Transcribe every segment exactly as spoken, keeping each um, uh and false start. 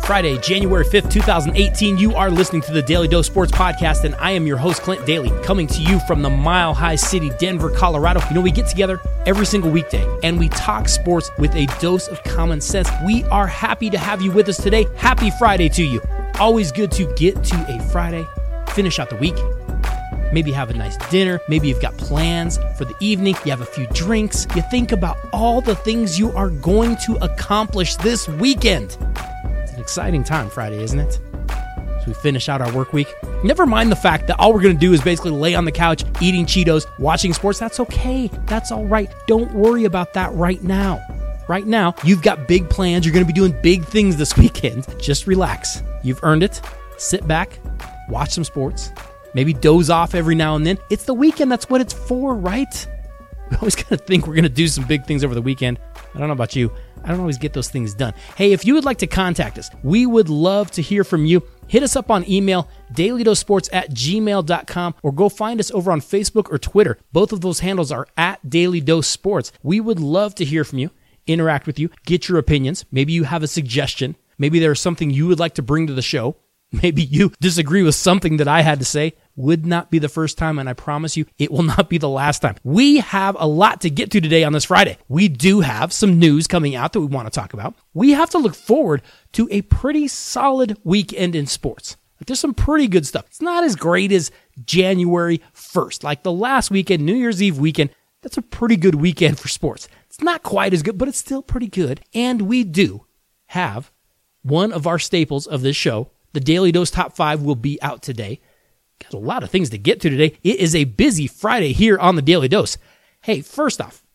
Friday, January fifth, twenty eighteen. You are listening to the Daily Dose Sports Podcast, and I am your host, Clint Daly, coming to you from the Mile High City, Denver, Colorado. You know, we get together every single weekday, and we talk sports with a dose of common sense. We are happy to have you with us today. Happy Friday to you. Always good to get to a Friday, finish out the week, maybe have a nice dinner. Maybe you've got plans for the evening. You have a few drinks. You think about all the things you are going to accomplish this weekend. It's an exciting time, Friday, isn't it? As we finish out our work week. Never mind the fact that all we're going to do is basically lay on the couch, eating Cheetos, watching sports. That's okay. That's all right. Don't worry about that right now. Right now, you've got big plans. You're going to be doing big things this weekend. Just relax. You've earned it. Sit back, watch some sports. Maybe doze off every now and then. It's the weekend. That's what it's for, right? We always kind of think we're going to do some big things over the weekend. I don't know about you. I don't always get those things done. Hey, if you would like to contact us, we would love to hear from you. Hit us up on email, dailydosports at gmail dot com, or go find us over on Facebook or Twitter. Both of those handles are at Daily Dose Sports. We would love to hear from you, interact with you, get your opinions. Maybe you have a suggestion. Maybe there's something you would like to bring to the show. Maybe you disagree with something that I had to say. Would not be the first time, and I promise you, it will not be the last time. We have a lot to get to today on this Friday. We do have some news coming out that we want to talk about. We have to look forward to a pretty solid weekend in sports. Like, there's some pretty good stuff. It's not as great as January first. Like the last weekend, New Year's Eve weekend, that's a pretty good weekend for sports. It's not quite as good, but it's still pretty good. And we do have one of our staples of this show. The Daily Dose Top five will be out today. Got a lot of things to get to today. It is a busy Friday here on the Daily Dose. Hey, first off,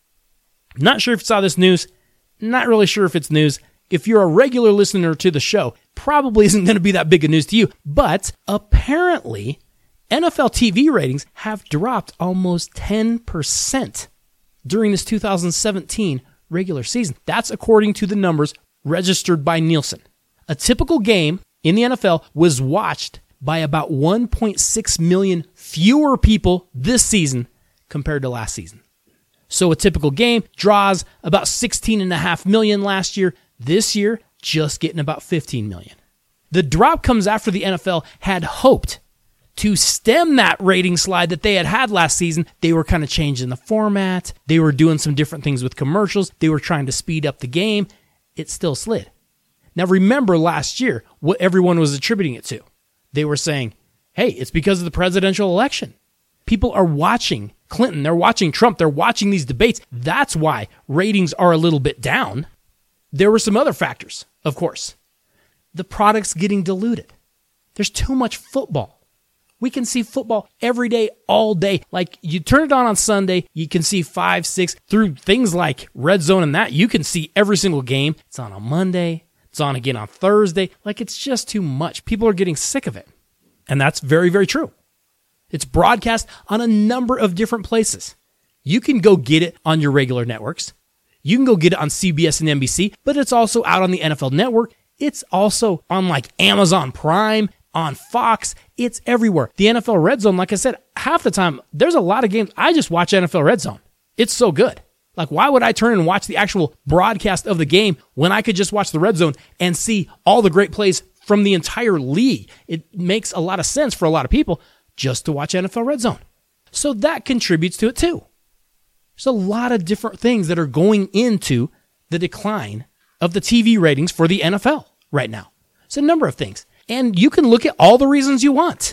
not sure if you saw this news. Not really sure if it's news. If you're a regular listener to the show, probably isn't going to be that big of news to you. But apparently, N F L T V ratings have dropped almost ten percent during this two thousand seventeen regular season. That's according to the numbers registered by Nielsen. A typical game in the N F L was watched by about one point six million fewer people this season compared to last season. So a typical game draws about sixteen point five million last year. This year, just getting about fifteen million. The drop comes after the N F L had hoped to stem that rating slide that they had had last season. They were kind of changing the format. They were doing some different things with commercials. They were trying to speed up the game. It still slid. Now remember last year what everyone was attributing it to. They were saying, hey, it's because of the presidential election. People are watching Clinton. They're watching Trump. They're watching these debates. That's why ratings are a little bit down. There were some other factors, of course. The product's getting diluted. There's too much football. We can see football every day, all day. Like, you turn it on on Sunday, you can see five, six, through things like Red Zone and that, you can see every single game. It's on a Monday. It's on again on Thursday. Like, it's just too much. People are getting sick of it. And that's very, very true. It's broadcast on a number of different places. You can go get it on your regular networks. You can go get it on C B S and N B C, but it's also out on the N F L Network. It's also on like Amazon Prime, on Fox. It's everywhere. The N F L Red Zone, like I said, half the time, there's a lot of games. I just watch N F L Red Zone. It's so good. Like, why would I turn and watch the actual broadcast of the game when I could just watch the Red Zone and see all the great plays from the entire league? It makes a lot of sense for a lot of people just to watch N F L Red Zone. So that contributes to it too. There's a lot of different things that are going into the decline of the T V ratings for the N F L right now. It's a number of things. And you can look at all the reasons you want.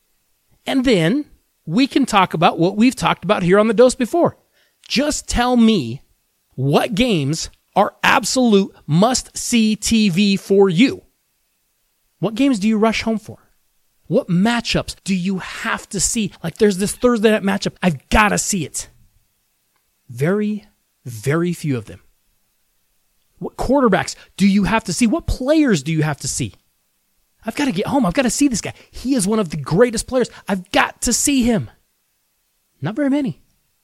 And then we can talk about what we've talked about here on the Dose before. Just tell me what games are absolute must-see T V for you. What games do you rush home for? What matchups do you have to see? Like, there's this Thursday night matchup. I've got to see it. Very, very few of them. What quarterbacks do you have to see? What players do you have to see? I've got to get home. I've got to see this guy. He is one of the greatest players. I've got to see him. Not very many.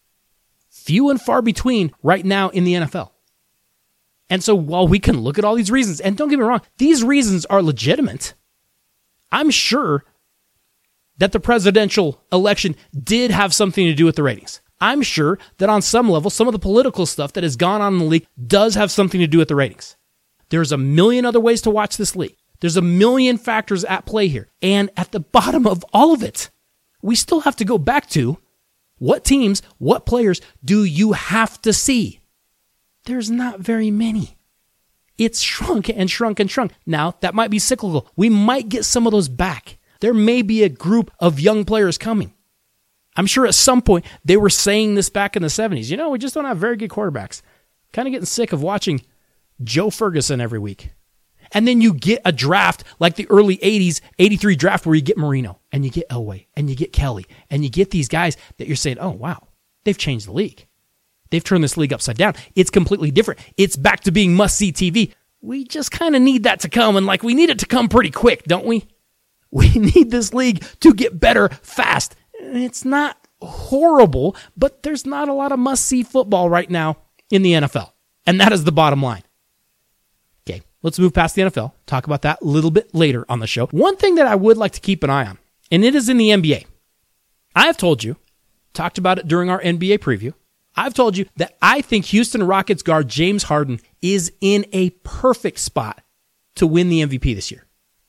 Few and far between right now in the N F L. And so while we can look at all these reasons, and don't get me wrong, these reasons are legitimate. I'm sure that the presidential election did have something to do with the ratings. I'm sure that on some level, some of the political stuff that has gone on in the league does have something to do with the ratings. There's a million other ways to watch this league. There's a million factors at play here. And at the bottom of all of it, we still have to go back to what teams, what players do you have to see? There's not very many. It's shrunk and shrunk and shrunk. Now, that might be cyclical. We might get some of those back. There may be a group of young players coming. I'm sure at some point they were saying this back in the seventies. You know, we just don't have very good quarterbacks. Kind of getting sick of watching Joe Ferguson every week. And then you get a draft like the early eighties, eighty-three draft where you get Marino and you get Elway and you get Kelly and you get these guys that you're saying, oh, wow, they've changed the league. They've turned this league upside down. It's completely different. It's back to being must-see T V. We just kind of need that to come, and like we need it to come pretty quick, don't we? We need this league to get better fast. It's not horrible, but there's not a lot of must-see football right now in the N F L, and that is the bottom line. Okay, let's move past the N F L, talk about that a little bit later on the show. One thing that I would like to keep an eye on, and it is in the N B A. I have told you, talked about it during our N B A preview, I've told you that I think Houston Rockets guard James Harden is in a perfect spot to win the M V P this year.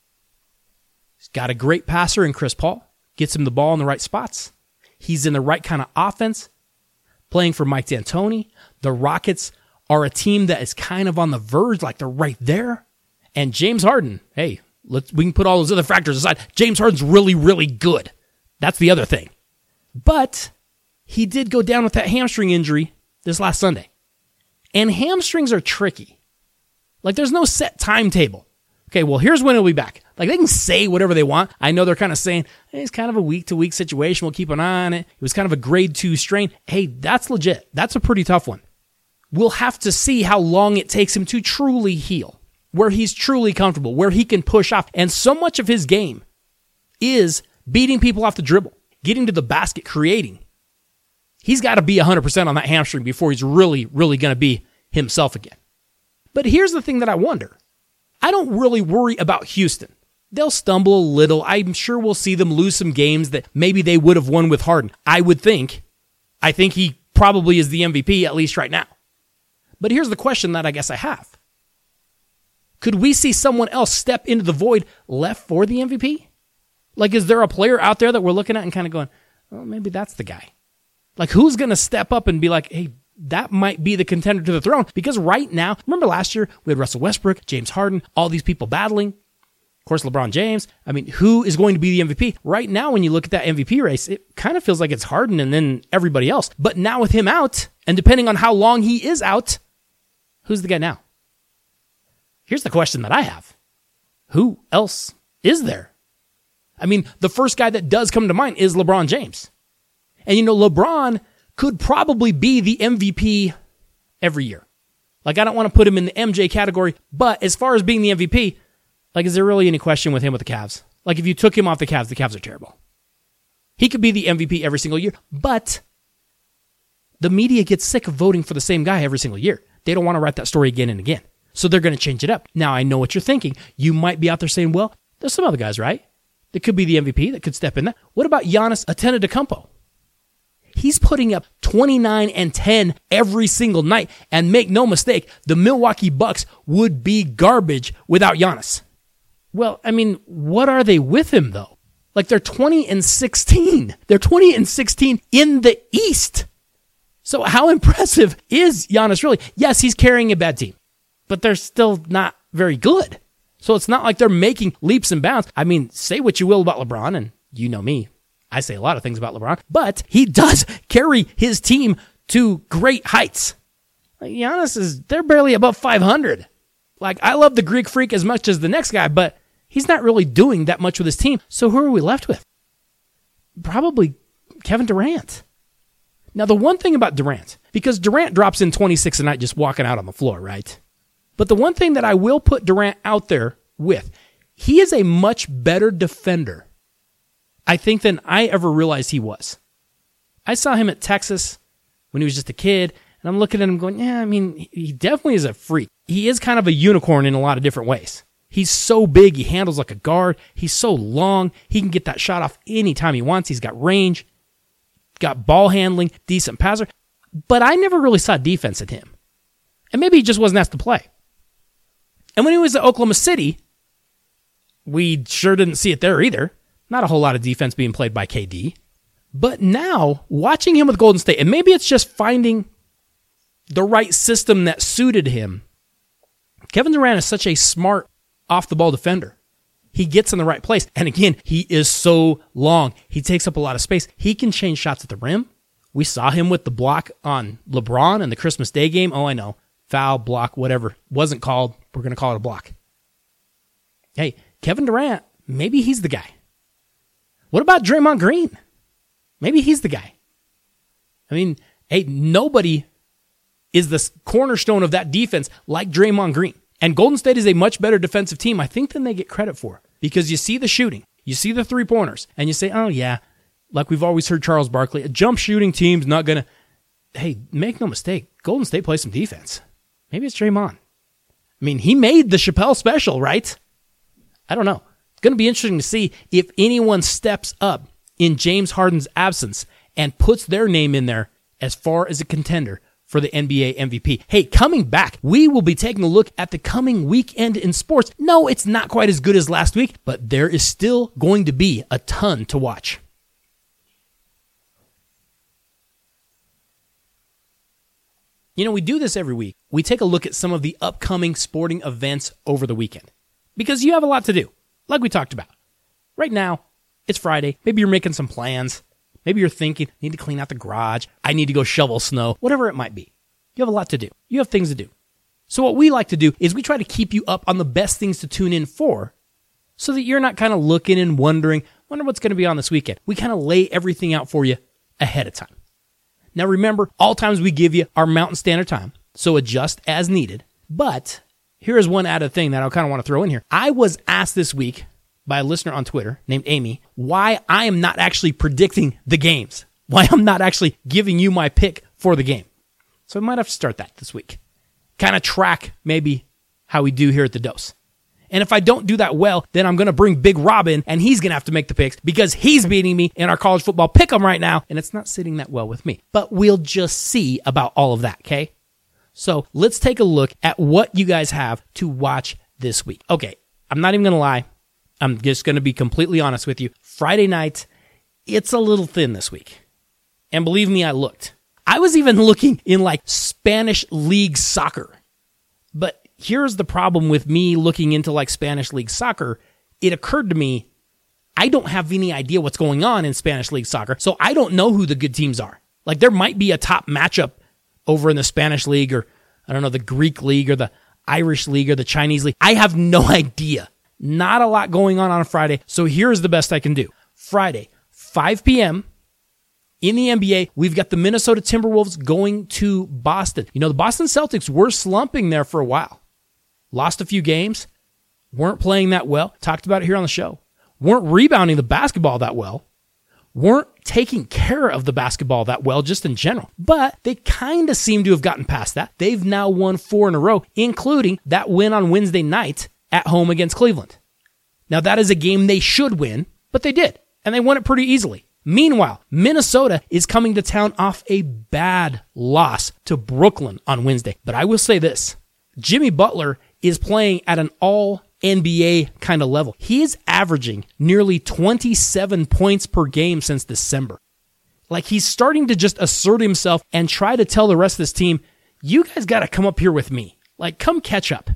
He's got a great passer in Chris Paul, gets him the ball in the right spots. He's in the right kind of offense, playing for Mike D'Antoni. The Rockets are a team that is kind of on the verge, like they're right there. And James Harden, hey, let's we can put all those other factors aside. James Harden's really, really good. That's the other thing. But he did go down with that hamstring injury this last Sunday. And hamstrings are tricky. Like, there's no set timetable. Okay, well, here's when he'll be back. Like, they can say whatever they want. I know they're kind of saying, hey, it's kind of a week-to-week situation. We'll keep an eye on it. It was kind of a grade two strain. Hey, that's legit. That's a pretty tough one. We'll have to see how long it takes him to truly heal, where he's truly comfortable, where he can push off. And so much of his game is beating people off the dribble, getting to the basket, creating. He's got to be one hundred percent on that hamstring before he's really, really going to be himself again. But here's the thing that I wonder. I don't really worry about Houston. They'll stumble a little. I'm sure we'll see them lose some games that maybe they would have won with Harden. I would think. I think he probably is the M V P, at least right now. But here's the question that I guess I have. Could we see someone else step into the void left for the M V P? Like, is there a player out there that we're looking at and kind of going, well, maybe that's the guy? Like, who's going to step up and be like, hey, that might be the contender to the throne? Because right now, remember last year, we had Russell Westbrook, James Harden, all these people battling. Of course, LeBron James. I mean, who is going to be the M V P? Right now, when you look at that M V P race, it kind of feels like it's Harden and then everybody else. But now with him out, and depending on how long he is out, who's the guy now? Here's the question that I have. Who else is there? I mean, the first guy that does come to mind is LeBron James. And, you know, LeBron could probably be the M V P every year. Like, I don't want to put him in the M J category, but as far as being the M V P, like, is there really any question with him with the Cavs? Like, if you took him off the Cavs, the Cavs are terrible. He could be the M V P every single year, but the media gets sick of voting for the same guy every single year. They don't want to write that story again and again. So they're going to change it up. Now, I know what you're thinking. You might be out there saying, well, there's some other guys, right? That could be the M V P, that could step in that. What about Giannis Antetokounmpo? He's putting up twenty-nine and ten every single night. And make no mistake, the Milwaukee Bucks would be garbage without Giannis. Well, I mean, what are they with him, though? Like, they're twenty and sixteen. They're twenty and sixteen in the East. So how impressive is Giannis really? Yes, he's carrying a bad team, but they're still not very good. So it's not like they're making leaps and bounds. I mean, say what you will about LeBron, and you know me. I say a lot of things about LeBron, but he does carry his team to great heights. Like, Giannis is, they're barely above five hundred. Like, I love the Greek Freak as much as the next guy, but he's not really doing that much with his team. So who are we left with? Probably Kevin Durant. Now, the one thing about Durant, because Durant drops in twenty-six a night just walking out on the floor, right? But the one thing that I will put Durant out there with, he is a much better defender, I think, than I ever realized he was. I saw him at Texas when he was just a kid, and I'm looking at him going, yeah, I mean, he definitely is a freak. He is kind of a unicorn in a lot of different ways. He's so big, he handles like a guard. He's so long, he can get that shot off anytime he wants. He's got range, got ball handling, decent passer. But I never really saw defense in him. And maybe he just wasn't asked to play. And when he was at Oklahoma City, We sure didn't see it there either. Not a whole lot of defense being played by K D. But now, watching him with Golden State, and maybe it's just finding the right system that suited him. Kevin Durant is such a smart off-the-ball defender. He gets in the right place. And again, he is so long. He takes up a lot of space. He can change shots at the rim. We saw him with the block on LeBron in the Christmas Day game. Oh, I know. Foul, block, whatever. Wasn't called. We're going to call it a block. Hey, Kevin Durant, maybe he's the guy. What about Draymond Green? Maybe he's the guy. I mean, hey, nobody is the cornerstone of that defense like Draymond Green. And Golden State is a much better defensive team, I think, than they get credit for. Because you see the shooting, you see the three-pointers, and you say, oh, yeah, like we've always heard Charles Barkley, a jump shooting team's not going to... Hey, make no mistake, Golden State plays some defense. Maybe it's Draymond. I mean, he made the Chappelle special, right? I don't know. It's going to be interesting to see if anyone steps up in James Harden's absence and puts their name in there as far as a contender for the N B A M V P. Hey, coming back, we will be taking a look at the coming weekend in sports. No, it's not quite as good as last week, but there is still going to be a ton to watch. You know, we do this every week. We take a look at some of the upcoming sporting events over the weekend because you have a lot to do, like we talked about. Right now, it's Friday. Maybe you're making some plans. Maybe you're thinking, I need to clean out the garage. I need to go shovel snow, whatever it might be. You have a lot to do. You have things to do. So what we like to do is we try to keep you up on the best things to tune in for so that you're not kind of looking and wondering, wonder what's going to be on this weekend. We kind of lay everything out for you ahead of time. Now remember, all times we give you our Mountain Standard Time, so adjust as needed. But here is one added thing that I kind of want to throw in here. I was asked this week by a listener on Twitter named Amy why I am not actually predicting the games, why I'm not actually giving you my pick for the game. So I might have to start that this week. Kind of track maybe how we do here at the Dose. And if I don't do that well, then I'm going to bring Big Robin, and he's going to have to make the picks because he's beating me in our college football pick'em right now, and it's not sitting that well with me. But we'll just see about all of that, okay? So let's take a look at what you guys have to watch this week. Okay, I'm not even going to lie. I'm just going to be completely honest with you. Friday night, it's a little thin this week. And believe me, I looked. I was even looking in like Spanish League Soccer. But here's the problem with me looking into like Spanish League Soccer. It occurred to me, I don't have any idea what's going on in Spanish League Soccer, so I don't know who the good teams are. Like there might be a top matchup over in the Spanish League or, I don't know, the Greek League or the Irish League or the Chinese League. I have no idea. Not a lot going on on a Friday, so here's the best I can do. Friday, five p.m., in the N B A, we've got the Minnesota Timberwolves going to Boston. You know, the Boston Celtics were slumping there for a while. Lost a few games, weren't playing that well, talked about it here on the show, weren't rebounding the basketball that well, weren't taking care of the basketball that well just in general. But they kind of seem to have gotten past that. They've now won four in a row, including that win on Wednesday night at home against Cleveland. Now that is a game they should win, but they did, and they won it pretty easily. Meanwhile, Minnesota is coming to town off a bad loss to Brooklyn on Wednesday. But I will say this, Jimmy Butler is playing at an all N B A kind of level. He is averaging nearly twenty-seven points per game since December. Like he's starting to just assert himself and try to tell the rest of this team, you guys got to come up here with me. Like come catch up.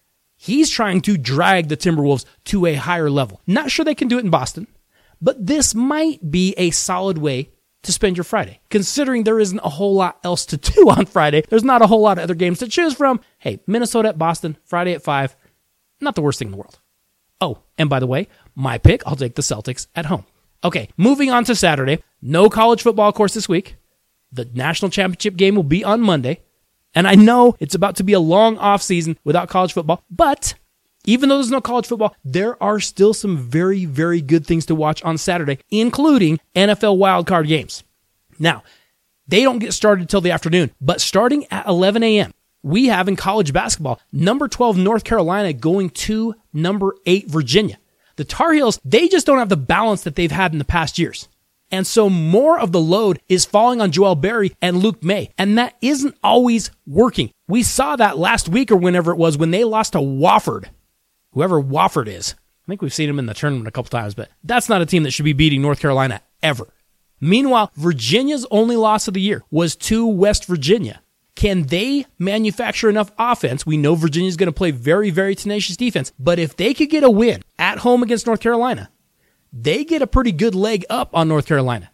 He's trying to drag the Timberwolves to a higher level. Not sure they can do it in Boston, but this might be a solid way to spend your Friday. Considering there isn't a whole lot else to do on Friday, there's not a whole lot of other games to choose from. Hey, Minnesota at Boston, Friday at five, not the worst thing in the world. Oh, and by the way, my pick, I'll take the Celtics at home. Okay, moving on to Saturday. No college football, of course, this week. The national championship game will be on Monday. And I know it's about to be a long offseason without college football, but even though there's no college football, there are still some very, very good things to watch on Saturday, including N F L wildcard games. Now, they don't get started till the afternoon, but starting at eleven a.m., we have in college basketball, number twelve North Carolina going to number eight Virginia. The Tar Heels, they just don't have the balance that they've had in the past years. And so more of the load is falling on Joel Berry and Luke May, and that isn't always working. We saw that last week or whenever it was when they lost to Wofford. Whoever Wofford is. think we've seen them in the tournament a couple times, but that's not a team that should be beating North Carolina ever. Meanwhile, Virginia's only loss of the year was to West Virginia. Can they manufacture enough offense? We know Virginia's going to play very, very tenacious defense, but if they could get a win at home against North Carolina, they get a pretty good leg up on North Carolina.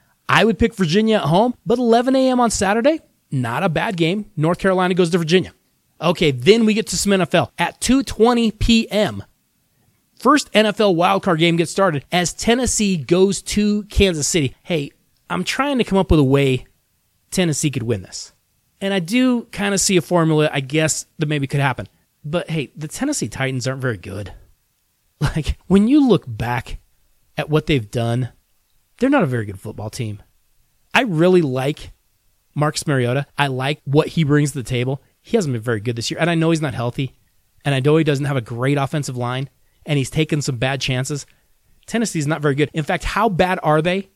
I would pick Virginia at home, but eleven a.m. on Saturday, not a bad game. North Carolina goes to Virginia. Okay, then we get to some N F L. At two twenty p.m., first N F L wildcard game gets started as Tennessee goes to Kansas City. Hey, I'm trying to come up with a way Tennessee could win this. And I do kind of see a formula, I guess, that maybe could happen. But hey, the Tennessee Titans aren't very good. Like, when you look back at what they've done, they're not a very good football team. I really like Marcus Mariota. I like what he brings to the table. He hasn't been very good this year, and I know he's not healthy, and I know he doesn't have a great offensive line, and he's taken some bad chances. Tennessee's not very good. In fact, how bad are they?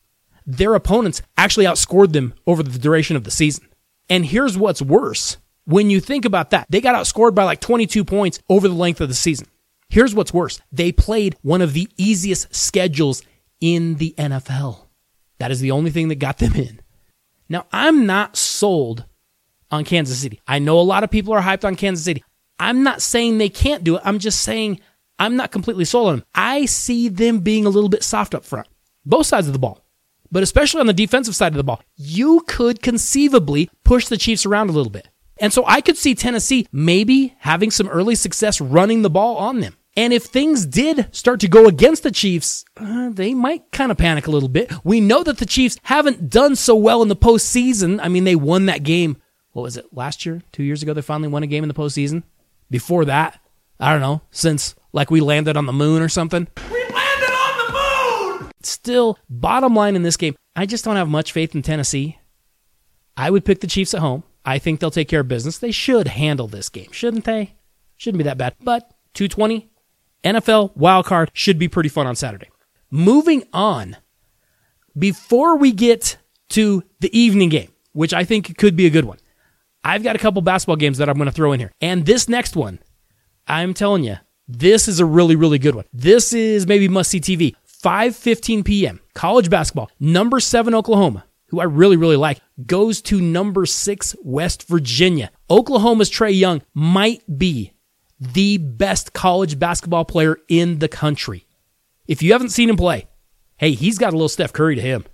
Their opponents actually outscored them over the duration of the season. And here's what's worse. When you think about that, they got outscored by like twenty-two points over the length of the season. Here's what's worse. They played one of the easiest schedules in the N F L. That is the only thing that got them in. Now, I'm not sold on Kansas City. I know a lot of people are hyped on Kansas City. I'm not saying they can't do it. I'm just saying I'm not completely sold on them. I see them being a little bit soft up front. Both sides of the ball. But especially on the defensive side of the ball, you could conceivably push the Chiefs around a little bit. And so I could see Tennessee maybe having some early success running the ball on them. And if things did start to go against the Chiefs, uh, they might kind of panic a little bit. We know that the Chiefs haven't done so well in the postseason. I mean, they won that game. What was it, last year? Two years ago, they finally won a game in the postseason? Before that, I don't know, since like we landed on the moon or something. We landed on the moon! Still, bottom line in this game, I just don't have much faith in Tennessee. I would pick the Chiefs at home. I think they'll take care of business. They should handle this game, shouldn't they? Shouldn't be that bad. But two twenty, N F L wildcard should be pretty fun on Saturday. Moving on, before we get to the evening game, which I think could be a good one, I've got a couple basketball games that I'm going to throw in here. And this next one, I'm telling you, this is a really, really good one. This is maybe must-see T V. five fifteen p.m., college basketball. Number seven, Oklahoma, who I really, really like, goes to number six, West Virginia. Oklahoma's Trae Young might be the best college basketball player in the country. If you haven't seen him play, hey, he's got a little Steph Curry to him.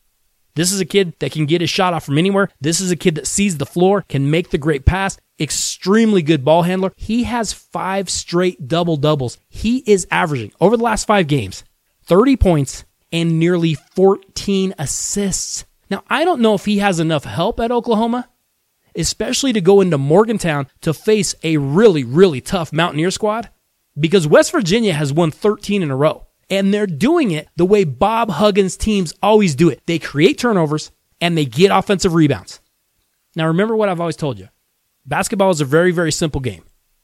This is a kid that can get his shot off from anywhere. This is a kid that sees the floor, can make the great pass, extremely good ball handler. He has five straight double-doubles. He is averaging, over the last five games, thirty points and nearly fourteen assists. Now, I don't know if he has enough help at Oklahoma, especially to go into Morgantown to face a really, really tough Mountaineer squad, because West Virginia has won thirteen in a row. And they're doing it the way Bob Huggins' teams always do it. They create turnovers, and they get offensive rebounds. Now, remember what I've always told you. Basketball is a very, very simple game.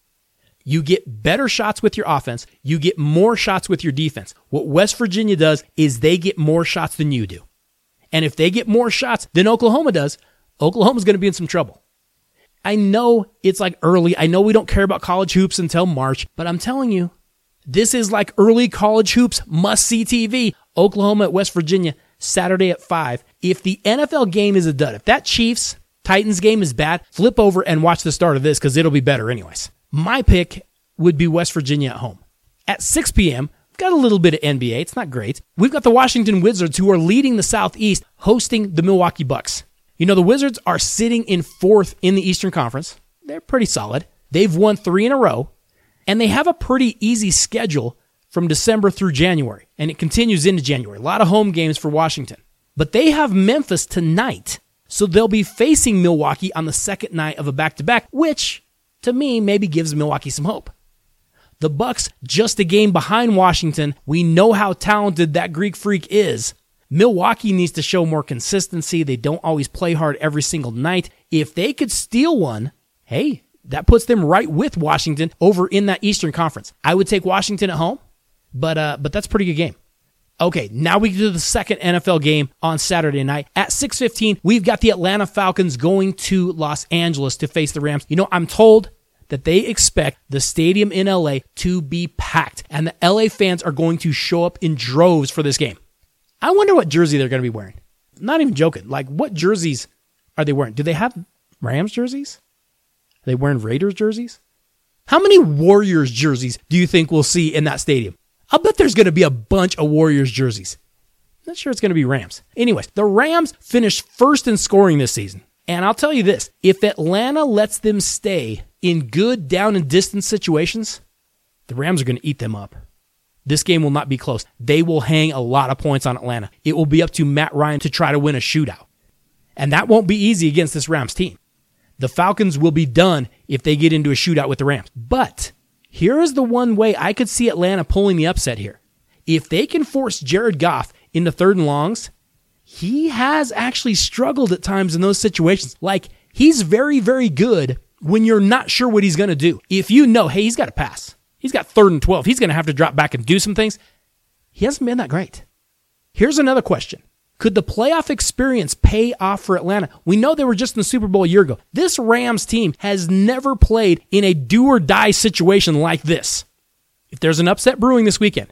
You get better shots with your offense. You get more shots with your defense. What West Virginia does is they get more shots than you do. And if they get more shots than Oklahoma does, Oklahoma's going to be in some trouble. I know it's like early. I know we don't care about college hoops until March, but I'm telling you, this is like early college hoops must-see T V. Oklahoma at West Virginia, Saturday at five. If the N F L game is a dud, if that Chiefs-Titans game is bad, flip over and watch the start of this because it'll be better anyways. My pick would be West Virginia at home. At six p.m., got a little bit of N B A. It's not great. We've got the Washington Wizards, who are leading the Southeast, hosting the Milwaukee Bucks. You know, the Wizards are sitting in fourth in the Eastern Conference. They're pretty solid. They've won three in a row. And they have a pretty easy schedule from December through January, and it continues into January. A lot of home games for Washington. But they have Memphis tonight, so they'll be facing Milwaukee on the second night of a back-to-back, which, to me, maybe gives Milwaukee some hope. The Bucks, just a game behind Washington. We know how talented that Greek freak is. Milwaukee needs to show more consistency. They don't always play hard every single night. If they could steal one, hey, that puts them right with Washington over in that Eastern Conference. I would take Washington at home, but uh, but that's a pretty good game. Okay, now we get to the second N F L game on Saturday night. At six fifteen, we've got the Atlanta Falcons going to Los Angeles to face the Rams. You know, I'm told that they expect the stadium in L A to be packed, and the L A fans are going to show up in droves for this game. I wonder what jersey they're going to be wearing. I'm not even joking. Like, what jerseys are they wearing? Do they have Rams jerseys? Are they wearing Raiders jerseys? How many Warriors jerseys do you think we'll see in that stadium? I'll bet there's going to be a bunch of Warriors jerseys. I'm not sure it's going to be Rams. Anyways, the Rams finished first in scoring this season. And I'll tell you this, if Atlanta lets them stay in good down and distance situations, the Rams are going to eat them up. This game will not be close. They will hang a lot of points on Atlanta. It will be up to Matt Ryan to try to win a shootout. And that won't be easy against this Rams team. The Falcons will be done if they get into a shootout with the Rams. But here is the one way I could see Atlanta pulling the upset here. If they can force Jared Goff into third and longs, he has actually struggled at times in those situations. Like, he's very, very good when you're not sure what he's going to do. If you know, hey, he's got to pass. He's got third and twelve. He's going to have to drop back and do some things. He hasn't been that great. Here's another question. Could the playoff experience pay off for Atlanta? We know they were just in the Super Bowl a year ago. This Rams team has never played in a do-or-die situation like this. If there's an upset brewing this weekend,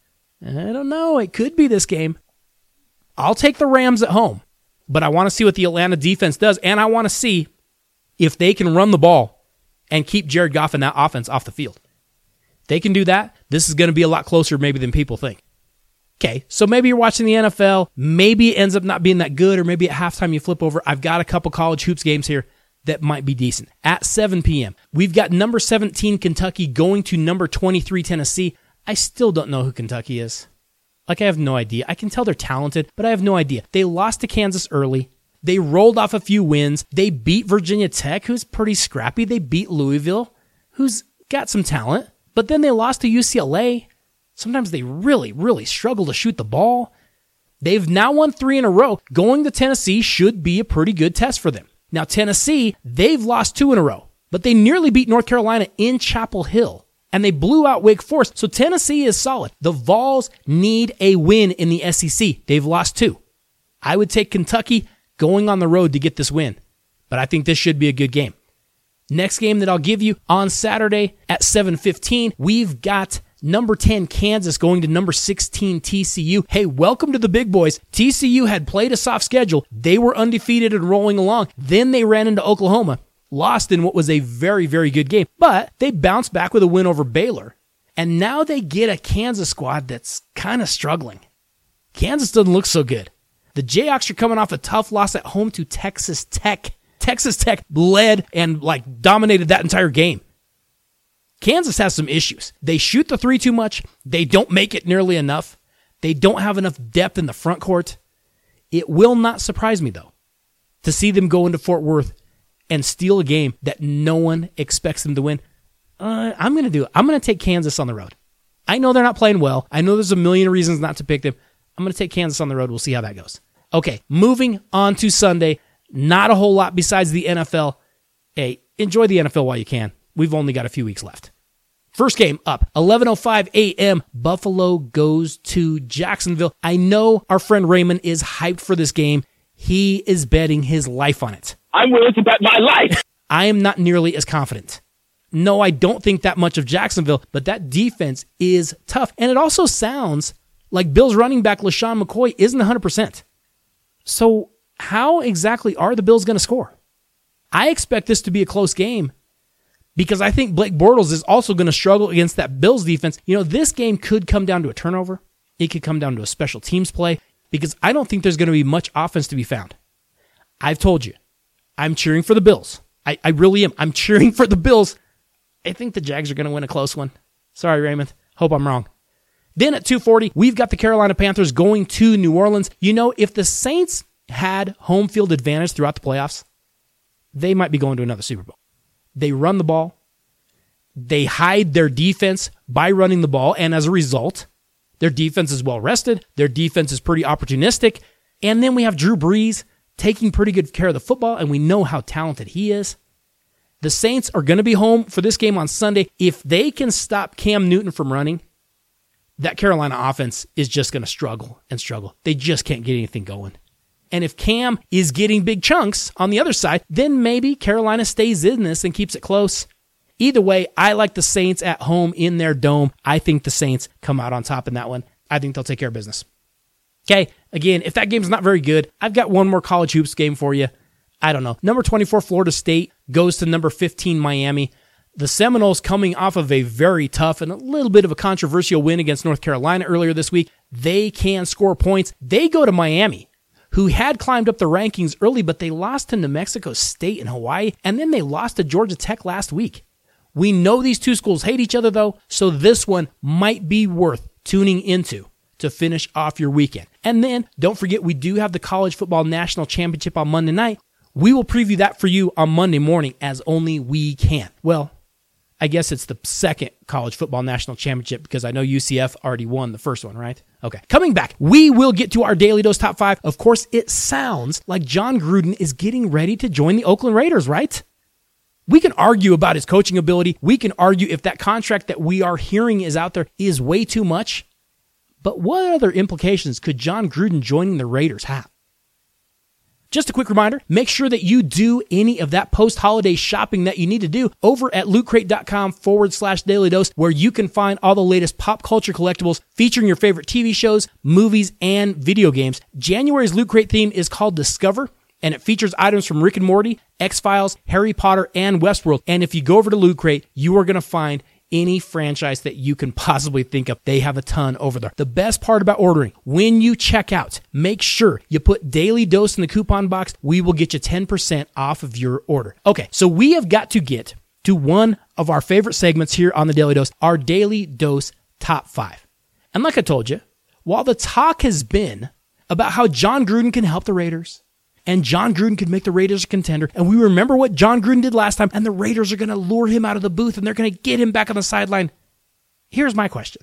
I don't know. It could be this game. I'll take the Rams at home, but I want to see what the Atlanta defense does, and I want to see if they can run the ball and keep Jared Goff and that offense off the field. If they can do that, this is going to be a lot closer maybe than people think. Okay, so maybe you're watching the N F L, maybe it ends up not being that good, or maybe at halftime you flip over. I've got a couple college hoops games here that might be decent. At seven p.m., we've got number seventeen Kentucky going to number twenty-three Tennessee. I still don't know who Kentucky is. Like, I have no idea. I can tell they're talented, but I have no idea. They lost to Kansas early. They rolled off a few wins. They beat Virginia Tech, who's pretty scrappy. They beat Louisville, who's got some talent. But then they lost to U C L A. Sometimes they really, really struggle to shoot the ball. They've now won three in a row. Going to Tennessee should be a pretty good test for them. Now, Tennessee, they've lost two in a row, but they nearly beat North Carolina in Chapel Hill. And they blew out Wake Forest. So Tennessee is solid. The Vols need a win in the S E C. They've lost two. I would take Kentucky going on the road to get this win. But I think this should be a good game. Next game that I'll give you on Saturday at seven fifteen, we've got number ten Kansas going to number sixteen T C U. Hey, welcome to the big boys. T C U had played a soft schedule. They were undefeated and rolling along. Then they ran into Oklahoma. Lost in what was a very, very good game. But they bounced back with a win over Baylor. And now they get a Kansas squad that's kind of struggling. Kansas doesn't look so good. The Jayhawks are coming off a tough loss at home to Texas Tech. Texas Tech led and like dominated that entire game. Kansas has some issues. They shoot the three too much. They don't make it nearly enough. They don't have enough depth in the front court. It will not surprise me, though, to see them go into Fort Worth and steal a game that no one expects them to win. Uh, I'm going to do it. I'm going to take Kansas on the road. I know they're not playing well. I know there's a million reasons not to pick them. I'm going to take Kansas on the road. We'll see how that goes. Okay, moving on to Sunday. Not a whole lot besides the N F L. Hey, enjoy the N F L while you can. We've only got a few weeks left. First game up, eleven oh five a.m. Buffalo goes to Jacksonville. I know our friend Raymond is hyped for this game. He is betting his life on it. I'm willing to bet my life. I am not nearly as confident. No, I don't think that much of Jacksonville, but that defense is tough. And it also sounds like Bills running back LaShawn McCoy isn't one hundred percent. So how exactly are the Bills going to score? I expect this to be a close game because I think Blake Bortles is also going to struggle against that Bills defense. You know, this game could come down to a turnover. It could come down to a special teams play because I don't think there's going to be much offense to be found. I've told you, I'm cheering for the Bills. I, I really am. I'm cheering for the Bills. I think the Jags are going to win a close one. Sorry, Raymond. Hope I'm wrong. Then at two forty, we've got the Carolina Panthers going to New Orleans. You know, if the Saints had home field advantage throughout the playoffs, they might be going to another Super Bowl. They run the ball. They hide their defense by running the ball, and as a result, their defense is well rested. Their defense is pretty opportunistic. And then we have Drew Brees taking pretty good care of the football, and we know how talented he is. The Saints are going to be home for this game on Sunday. If they can stop Cam Newton from running, that Carolina offense is just going to struggle and struggle. They just can't get anything going. And if Cam is getting big chunks on the other side, then maybe Carolina stays in this and keeps it close. Either way, I like the Saints at home in their dome. I think the Saints come out on top in that one. I think they'll take care of business. Okay, again, if that game's not very good, I've got one more college hoops game for you. I don't know. Number twenty-four, Florida State goes to number fifteen, Miami. The Seminoles, coming off of a very tough and a little bit of a controversial win against North Carolina earlier this week, they can score points. They go to Miami, who had climbed up the rankings early, but they lost to New Mexico State and Hawaii, and then they lost to Georgia Tech last week. We know these two schools hate each other, though, so this one might be worth tuning into to finish off your weekend. And then, don't forget, we do have the College Football National Championship on Monday night. We will preview that for you on Monday morning, as only we can. Well, I guess it's the second College Football National Championship because I know U C F already won the first one, right? Okay. Coming back, we will get to our Daily Dose Top five. Of course, it sounds like Jon Gruden is getting ready to join the Oakland Raiders, right? We can argue about his coaching ability. We can argue if that contract that we are hearing is out there is way too much. But what other implications could Jon Gruden joining the Raiders have? Just a quick reminder, make sure that you do any of that post-holiday shopping that you need to do over at lootcrate.com forward slash daily dose, where you can find all the latest pop culture collectibles featuring your favorite T V shows, movies, and video games. January's Loot Crate theme is called Discover, and it features items from Rick and Morty, X-Files, Harry Potter, and Westworld. And if you go over to Loot Crate, you are going to find any franchise that you can possibly think of. They have a ton over there. The best part about ordering, when you check out, make sure you put Daily Dose in the coupon box. We will get you ten percent off of your order. Okay, so we have got to get to one of our favorite segments here on the Daily Dose, our Daily Dose Top five. And like I told you, while the talk has been about how Jon Gruden can help the Raiders, and Jon Gruden could make the Raiders a contender, and we remember what Jon Gruden did last time, and the Raiders are going to lure him out of the booth, and they're going to get him back on the sideline. Here's my question.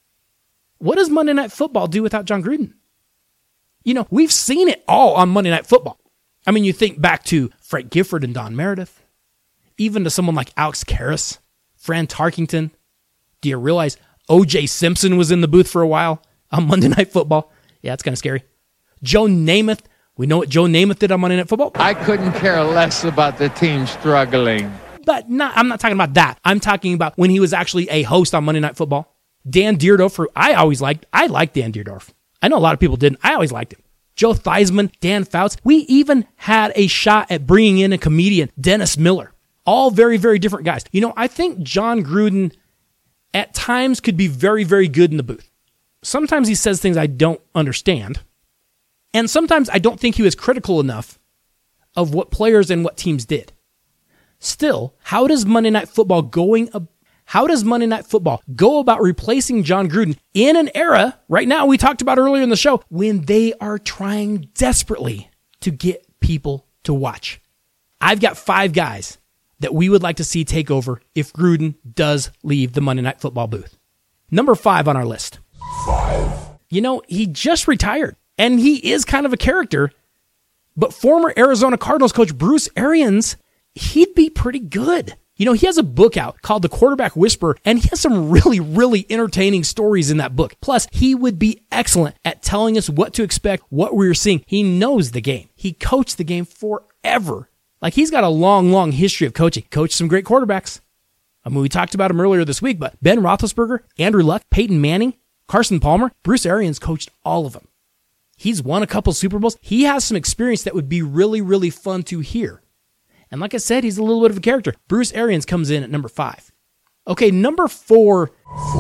What does Monday Night Football do without Jon Gruden? You know, we've seen it all on Monday Night Football. I mean, you think back to Frank Gifford and Don Meredith, even to someone like Alex Karras, Fran Tarkington. Do you realize O J Simpson was in the booth for a while on Monday Night Football? Yeah, it's kind of scary. Joe Namath. We know what Joe Namath did on Monday Night Football. I couldn't care less about the team struggling. But not, I'm not talking about that. I'm talking about when he was actually a host on Monday Night Football. Dan Dierdorf, who I always liked. I liked Dan Dierdorf. I know a lot of people didn't. I always liked him. Joe Theismann, Dan Fouts. We even had a shot at bringing in a comedian, Dennis Miller. All very, very different guys. You know, I think Jon Gruden at times could be very, very good in the booth. Sometimes he says things I don't understand. And sometimes I don't think he was critical enough of what players and what teams did. Still, how does Monday Night Football going how does Monday Night Football go about replacing Jon Gruden in an era, right now we talked about earlier in the show, when they are trying desperately to get people to watch? I've got five guys that we would like to see take over if Gruden does leave the Monday Night Football booth. Number five on our list. Five. You know, he just retired. And he is kind of a character, but former Arizona Cardinals coach Bruce Arians, he'd be pretty good. You know, he has a book out called The Quarterback Whisperer, and he has some really, really entertaining stories in that book. Plus, he would be excellent at telling us what to expect, what we were seeing. He knows the game. He coached the game forever. Like, he's got a long, long history of coaching. Coached some great quarterbacks. I mean, we talked about him earlier this week, but Ben Roethlisberger, Andrew Luck, Peyton Manning, Carson Palmer, Bruce Arians coached all of them. He's won a couple Super Bowls. He has some experience that would be really, really fun to hear. And like I said, he's a little bit of a character. Bruce Arians comes in at number five. Okay, number four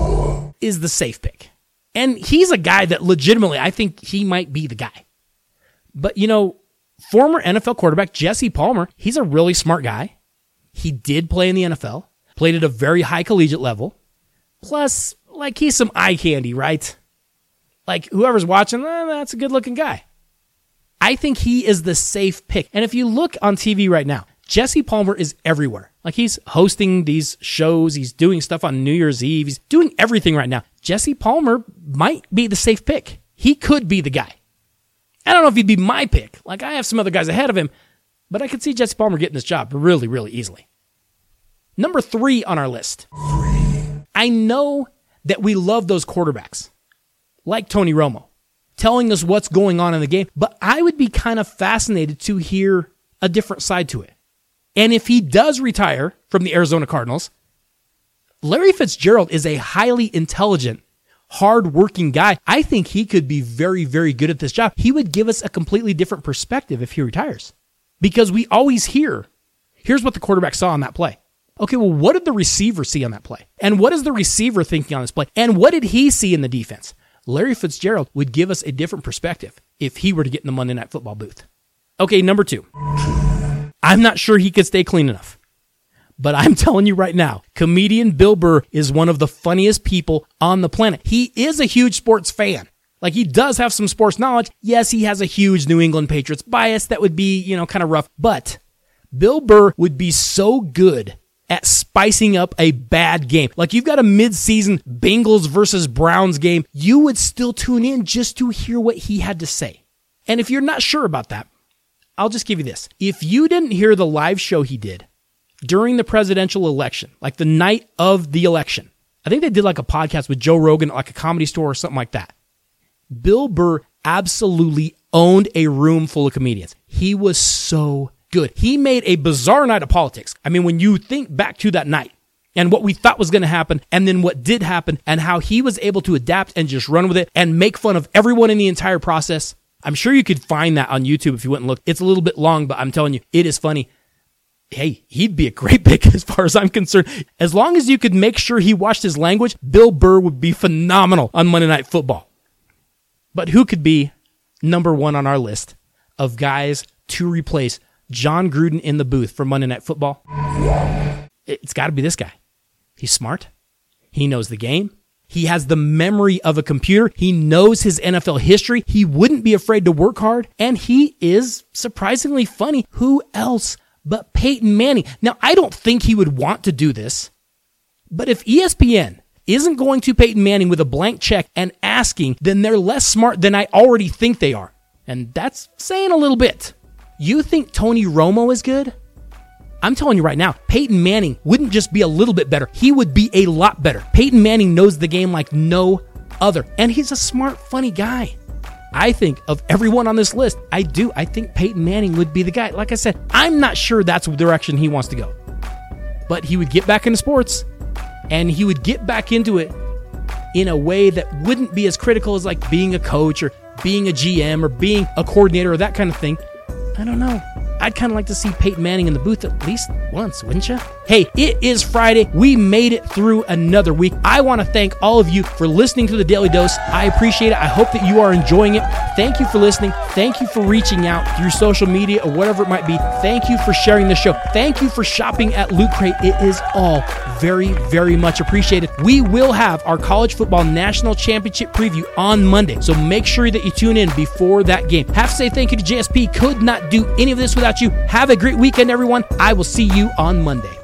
is the safe pick. And he's a guy that legitimately, I think he might be the guy. But, you know, former N F L quarterback Jesse Palmer, he's a really smart guy. He did play in the N F L, played at a very high collegiate level. Plus, like, he's some eye candy, right? Like, whoever's watching, eh, that's a good-looking guy. I think he is the safe pick. And if you look on T V right now, Jesse Palmer is everywhere. Like, he's hosting these shows. He's doing stuff on New Year's Eve. He's doing everything right now. Jesse Palmer might be the safe pick. He could be the guy. I don't know if he'd be my pick. Like, I have some other guys ahead of him, but I could see Jesse Palmer getting this job really, really easily. Number three on our list. I know that we love those quarterbacks, like Tony Romo, telling us what's going on in the game, but I would be kind of fascinated to hear a different side to it. And if he does retire from the Arizona Cardinals, Larry Fitzgerald is a highly intelligent, hard-working guy. I think he could be very, very good at this job. He would give us a completely different perspective if he retires. Because we always hear, here's what the quarterback saw on that play. Okay, well, what did the receiver see on that play? And what is the receiver thinking on this play? And what did he see in the defense? Larry Fitzgerald would give us a different perspective if he were to get in the Monday Night Football booth. Okay, number two. I'm not sure he could stay clean enough. But I'm telling you right now, comedian Bill Burr is one of the funniest people on the planet. He is a huge sports fan. Like, he does have some sports knowledge. Yes, he has a huge New England Patriots bias that would be, you know, kind of rough. But Bill Burr would be so good at spicing up a bad game. Like, you've got a mid-season Bengals versus Browns game. You would still tune in just to hear what he had to say. And if you're not sure about that, I'll just give you this. If you didn't hear the live show he did during the presidential election, like the night of the election, I think they did like a podcast with Joe Rogan at like a Comedy Store or something like that. Bill Burr absolutely owned a room full of comedians. He was so good. He made a bizarre night of politics. I mean, when you think back to that night and what we thought was going to happen and then what did happen and how he was able to adapt and just run with it and make fun of everyone in the entire process, I'm sure you could find that on YouTube if you went and looked. It's a little bit long, but I'm telling you, it is funny. Hey, he'd be a great pick as far as I'm concerned. As long as you could make sure he watched his language, Bill Burr would be phenomenal on Monday Night Football. But who could be number one on our list of guys to replace John Gruden in the booth for Monday Night Football? It's got to be this guy. He's smart. He knows the game. He has the memory of a computer. He knows his N F L history. He wouldn't be afraid to work hard. And he is surprisingly funny. Who else but Peyton Manning? Now, I don't think he would want to do this, but if E S P N isn't going to Peyton Manning with a blank check and asking, then they're less smart than I already think they are. And that's saying a little bit. You think Tony Romo is good? I'm telling you right now, Peyton Manning wouldn't just be a little bit better. He would be a lot better. Peyton Manning knows the game like no other. And he's a smart, funny guy. I think of everyone on this list, I do. I think Peyton Manning would be the guy. Like I said, I'm not sure that's the direction he wants to go. But he would get back into sports, and he would get back into it in a way that wouldn't be as critical as like being a coach or being a G M or being a coordinator or that kind of thing. I don't know. I'd kind of like to see Peyton Manning in the booth at least once, wouldn't you? Hey, it is Friday. We made it through another week. I want to thank all of you for listening to the Daily Dose. I appreciate it. I hope that you are enjoying it. Thank you for listening. Thank you for reaching out through social media or whatever it might be. Thank you for sharing the show. Thank you for shopping at Loot Crate. It is all very, very much appreciated. We will have our College Football National Championship preview on Monday, so make sure that you tune in before that game. Have to say thank you to J S P. Could not do any of this without you. Have a great weekend, everyone. I will see you on Monday.